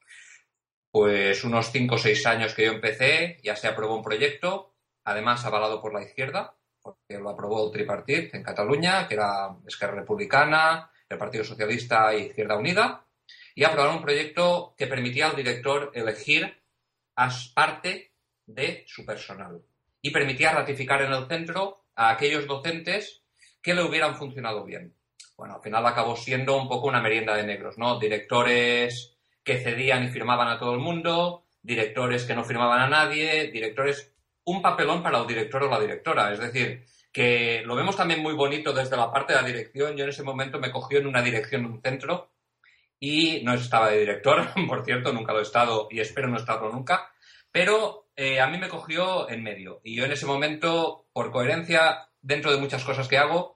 pues unos cinco o seis años que yo empecé, ya se aprobó un proyecto, además avalado por la izquierda, porque lo aprobó el tripartit en Cataluña, que era Esquerra Republicana, el Partido Socialista y Izquierda Unida, y aprobaron un proyecto que permitía al director elegir a parte de su personal y permitía ratificar en el centro a aquellos docentes que le hubieran funcionado bien. Bueno, al final acabó siendo un poco una merienda de negros, ¿no? Directores que cedían y firmaban a todo el mundo, directores que no firmaban a nadie, directores... un papelón para el director o la directora. Es decir, que lo vemos también muy bonito desde la parte de la dirección. Yo en ese momento me cogió en una dirección, en un centro, y no estaba de director, por cierto, nunca lo he estado y espero no estarlo nunca, pero eh, a mí me cogió en medio. Y yo en ese momento, por coherencia, dentro de muchas cosas que hago,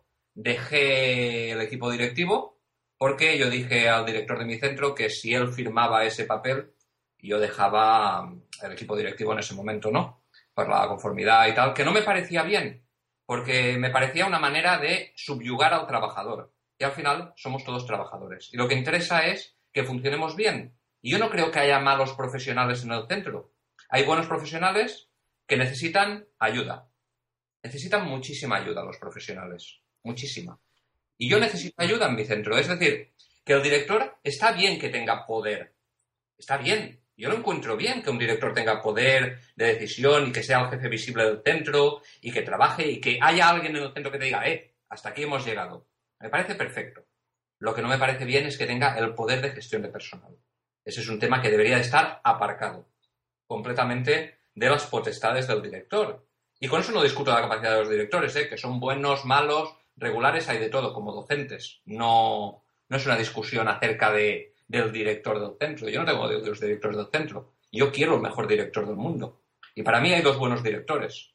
dejé el equipo directivo porque yo dije al director de mi centro que si él firmaba ese papel, yo dejaba el equipo directivo en ese momento, ¿no? Por la conformidad y tal, que no me parecía bien, porque me parecía una manera de subyugar al trabajador. Y al final somos todos trabajadores. Y lo que interesa es que funcionemos bien. Y yo no creo que haya malos profesionales en el centro. Hay buenos profesionales que necesitan ayuda. Necesitan muchísima ayuda los profesionales. Muchísima. Y yo necesito ayuda en mi centro. Es decir, que el director está bien que tenga poder. Está bien. Yo lo encuentro bien que un director tenga poder de decisión y que sea el jefe visible del centro y que trabaje y que haya alguien en el centro que te diga, eh, hasta aquí hemos llegado. Me parece perfecto. Lo que no me parece bien es que tenga el poder de gestión de personal. Ese es un tema que debería de estar aparcado completamente de las potestades del director. Y con eso no discuto la capacidad de los directores, ¿eh? Que son buenos, malos, regulares, hay de todo, como docentes. No, no es una discusión acerca de... del director del centro. Yo no tengo de los directores del centro. Yo quiero el mejor director del mundo. Y para mí hay dos buenos directores.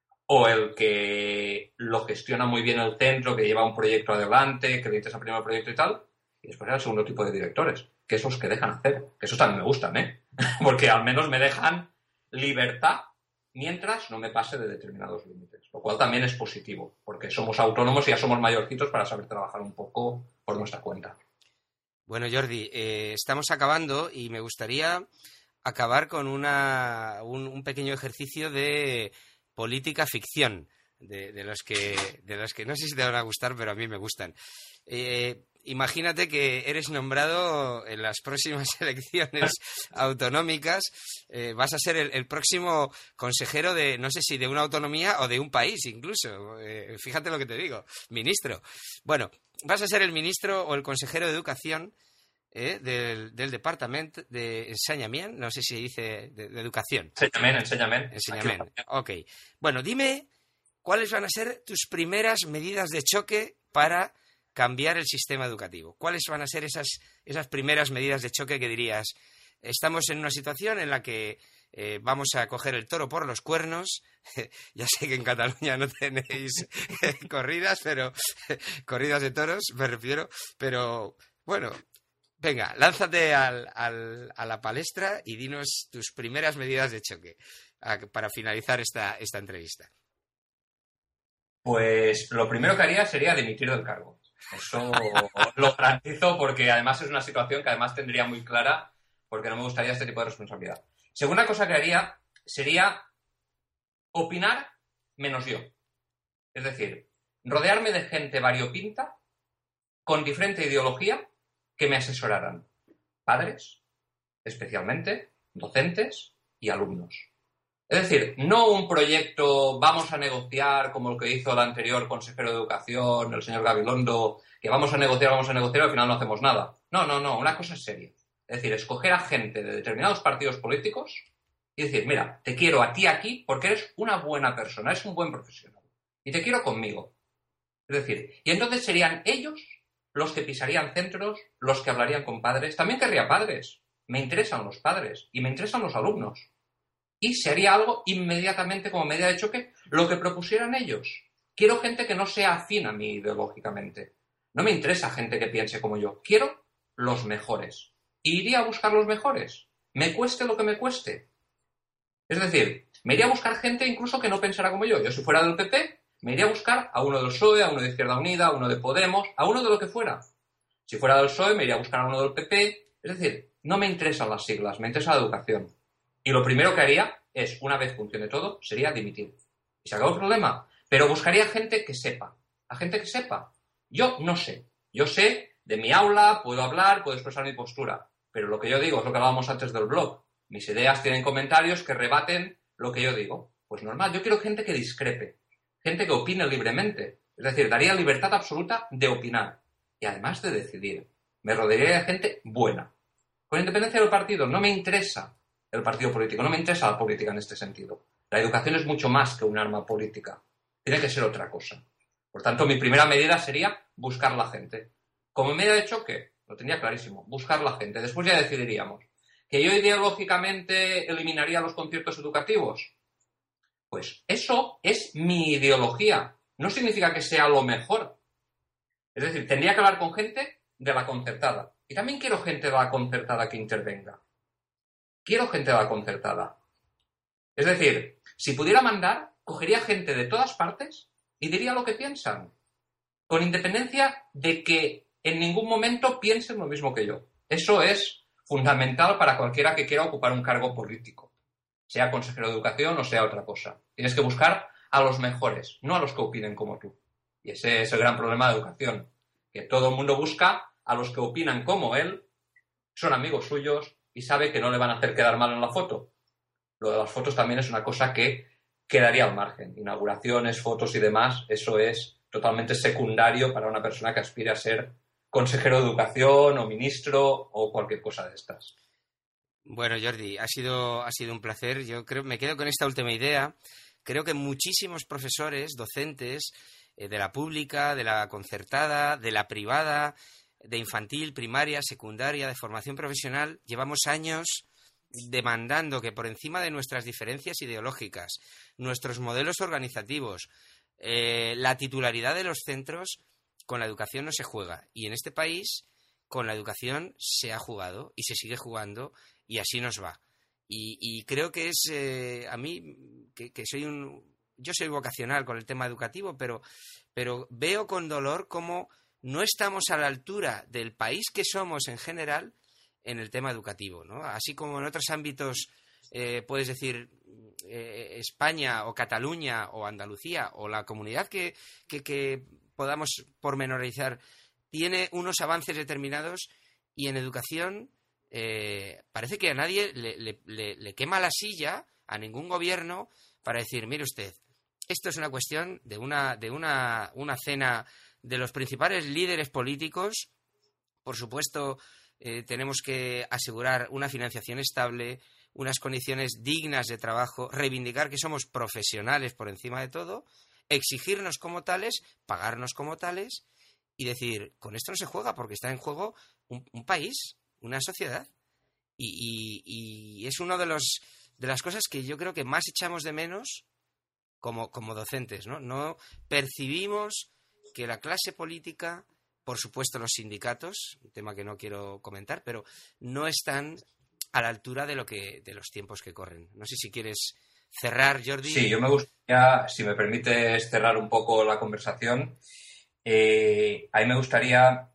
O el que lo gestiona muy bien el centro, que lleva un proyecto adelante, que le interesa primero el proyecto y tal. Y después hay el segundo tipo de directores, que esos que dejan hacer. Que esos también me gustan, ¿eh? Porque al menos me dejan libertad mientras no me pase de determinados límites. Lo cual también es positivo, porque somos autónomos y ya somos mayorcitos para saber trabajar un poco por nuestra cuenta. Bueno, Jordi, eh, estamos acabando y me gustaría acabar con una, un, un pequeño ejercicio de política ficción, de, de, los que, de los que no sé si te van a gustar, pero a mí me gustan. Eh, imagínate que eres nombrado en las próximas elecciones autonómicas, eh, vas a ser el, el próximo consejero de, no sé si de una autonomía o de un país incluso. Eh, fíjate lo que te digo, ministro. Bueno, vas a ser el ministro o el consejero de Educación eh, del, del departamento de Enseñamiento, no sé si dice de, de Educación. Enseñamiento, enseñamiento. Enseñamiento, ok. Bueno, dime cuáles van a ser tus primeras medidas de choque para cambiar el sistema educativo. ¿Cuáles van a ser esas, esas primeras medidas de choque que dirías? Estamos en una situación en la que eh, vamos a coger el toro por los cuernos. Ya sé que en Cataluña no tenéis corridas, pero corridas de toros, me refiero. Pero bueno, venga, lánzate al, al, a la palestra y dinos tus primeras medidas de choque a, para finalizar esta, esta entrevista. Pues lo primero que haría sería dimitir del cargo. Eso lo garantizo porque además es una situación que además tendría muy clara porque no me gustaría este tipo de responsabilidad. Segunda cosa que haría sería opinar menos yo. Es decir, rodearme de gente variopinta con diferente ideología que me asesoraran. Padres, especialmente, docentes y alumnos. Es decir, no un proyecto vamos a negociar como el que hizo el anterior consejero de Educación, el señor Gabilondo, que vamos a negociar, vamos a negociar y al final no hacemos nada. No, no, no, una cosa seria. Es decir, escoger a gente de determinados partidos políticos y decir, mira, te quiero a ti aquí porque eres una buena persona, eres un buen profesional y te quiero conmigo. Es decir, y entonces serían ellos los que pisarían centros, los que hablarían con padres. También querría padres. Me interesan los padres y me interesan los alumnos. Y se haría algo inmediatamente como medida de choque, lo que propusieran ellos. Quiero gente que no sea afín a mí ideológicamente. No me interesa gente que piense como yo. Quiero los mejores. Y iría a buscar los mejores. Me cueste lo que me cueste. Es decir, me iría a buscar gente incluso que no pensara como yo. Yo si fuera del P P, me iría a buscar a uno del P S O E, a uno de Izquierda Unida, a uno de Podemos, a uno de lo que fuera. Si fuera del P S O E, me iría a buscar a uno del P P. Es decir, no me interesan las siglas, me interesa la educación. Y lo primero que haría es, una vez funcione todo, sería dimitir. Y se acabó el problema. Pero buscaría gente que sepa. A gente que sepa. Yo no sé. Yo sé de mi aula, puedo hablar, puedo expresar mi postura. Pero lo que yo digo es lo que hablábamos antes del blog. Mis ideas tienen comentarios que rebaten lo que yo digo. Pues normal, yo quiero gente que discrepe. Gente que opine libremente. Es decir, daría libertad absoluta de opinar. Y además de decidir. Me rodearía de gente buena. Con independencia del partido, no me interesa el partido político, no me interesa la política en este sentido. La educación es mucho más que un arma política. Tiene que ser otra cosa. Por tanto, mi primera medida sería buscar la gente. Como medida de choque, lo tenía clarísimo, buscar la gente. Después ya decidiríamos. ¿Que yo ideológicamente eliminaría los conciertos educativos? Pues eso es mi ideología. No significa que sea lo mejor. Es decir, tendría que hablar con gente de la concertada. Y también quiero gente de la concertada que intervenga. Quiero gente de la concertada. Es decir, si pudiera mandar, cogería gente de todas partes y diría lo que piensan. Con independencia de que en ningún momento piensen lo mismo que yo. Eso es fundamental para cualquiera que quiera ocupar un cargo político. Sea consejero de educación o sea otra cosa. Tienes que buscar a los mejores, no a los que opinen como tú. Y ese es el gran problema de educación. Que todo el mundo busca a los que opinan como él, son amigos suyos y sabe que no le van a hacer quedar mal en la foto. Lo de las fotos también es una cosa que quedaría al margen. Inauguraciones, fotos y demás, eso es totalmente secundario para una persona que aspire a ser consejero de educación o ministro o cualquier cosa de estas. Bueno, Jordi, ha sido, ha sido un placer. Yo creo, me quedo con esta última idea. Creo que muchísimos profesores, docentes, eh, de la pública, de la concertada, de la privada, de infantil, primaria, secundaria, de formación profesional, llevamos años demandando que por encima de nuestras diferencias ideológicas, nuestros modelos organizativos, eh, la titularidad de los centros, con la educación no se juega. Y en este país, con la educación se ha jugado y se sigue jugando y así nos va. Y, y creo que es, eh, a mí, que, que soy un... Yo soy vocacional con el tema educativo, pero, pero veo con dolor cómo no estamos a la altura del país que somos en general en el tema educativo, ¿no? Así como en otros ámbitos eh, puedes decir eh, España o Cataluña o Andalucía o la comunidad que, que, que podamos pormenorizar tiene unos avances determinados y en educación eh, parece que a nadie le, le, le, le quema la silla, a ningún gobierno, para decir, mire usted, esto es una cuestión de una, de una, una cena de los principales líderes políticos. Por supuesto, eh, tenemos que asegurar una financiación estable, unas condiciones dignas de trabajo, reivindicar que somos profesionales por encima de todo, exigirnos como tales, pagarnos como tales y decir, con esto no se juega porque está en juego un, un país, una sociedad. Y, y, y es una de, los, de las cosas que yo creo que más echamos de menos como, como docentes, ¿no? No percibimos que la clase política, por supuesto los sindicatos, un tema que no quiero comentar, pero no están a la altura de lo que de los tiempos que corren. No sé si quieres cerrar, Jordi. Sí, yo me gustaría, si me permites cerrar un poco la conversación, eh, a mí me gustaría,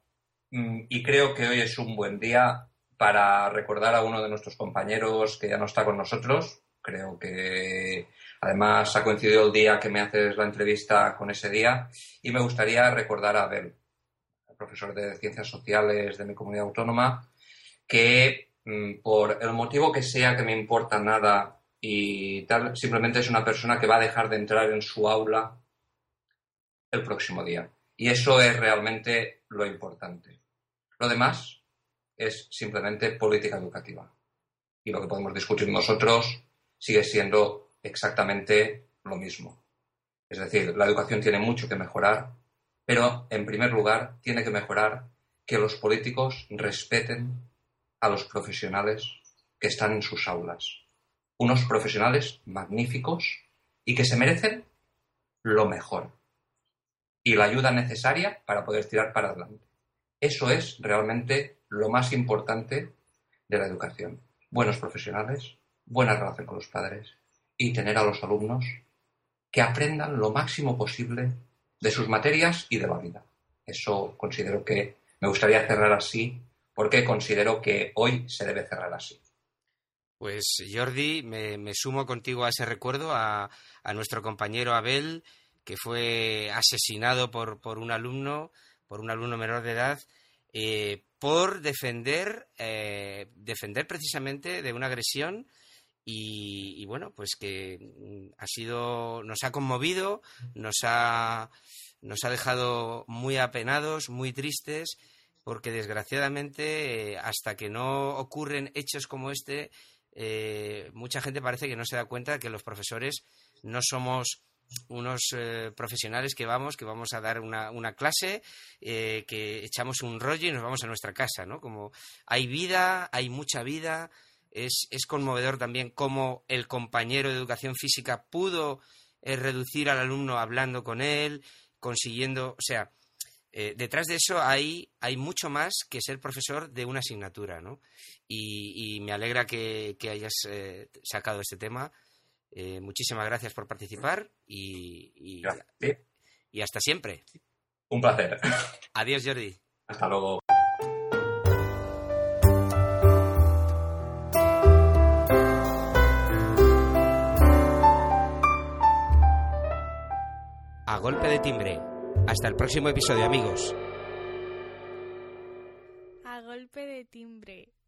y creo que hoy es un buen día para recordar a uno de nuestros compañeros que ya no está con nosotros. Creo que además ha coincidido el día que me haces la entrevista con ese día y me gustaría recordar a Abel, el profesor de Ciencias Sociales de mi comunidad autónoma, que por el motivo que sea, que me importa nada y tal, simplemente es una persona que va a dejar de entrar en su aula el próximo día. Y eso es realmente lo importante. Lo demás es simplemente política educativa. Y lo que podemos discutir nosotros sigue siendo exactamente lo mismo. Es decir, la educación tiene mucho que mejorar, Pero, en primer lugar, tiene que mejorar que los políticos respeten a los profesionales que están en sus aulas. Unos profesionales magníficos y que se merecen lo mejor y la ayuda necesaria para poder tirar para adelante. Eso es realmente lo más importante de la educación. Buenos profesionales, buena relación con los padres y tener a los alumnos que aprendan lo máximo posible de sus materias y de la vida. Eso considero que me gustaría cerrar así, porque considero que hoy se debe cerrar así. Pues Jordi, me, me sumo contigo a ese recuerdo, a, a nuestro compañero Abel, que fue asesinado por, por un alumno, por un alumno menor de edad, eh, por defender, eh, defender precisamente de una agresión y, y bueno, pues que ha sido, nos ha conmovido, nos ha, nos ha dejado muy apenados, muy tristes, porque desgraciadamente eh, hasta que no ocurren hechos como este, eh, mucha gente parece que no se da cuenta de que los profesores no somos unos eh, profesionales que vamos que vamos a dar una, una clase, eh, que echamos un rollo y nos vamos a nuestra casa, ¿no? Como hay vida, hay mucha vida. Es, es conmovedor también cómo el compañero de educación física pudo eh, reducir al alumno hablando con él, consiguiendo, o sea, eh, detrás de eso hay, hay mucho más que ser profesor de una asignatura, ¿no? Y, y me alegra que, que hayas eh, sacado este tema. Eh, muchísimas gracias por participar y, y, Gracias. y hasta siempre. Un placer. Adiós, Jordi. Hasta luego. A golpe de timbre. Hasta el próximo episodio, amigos. A golpe de timbre.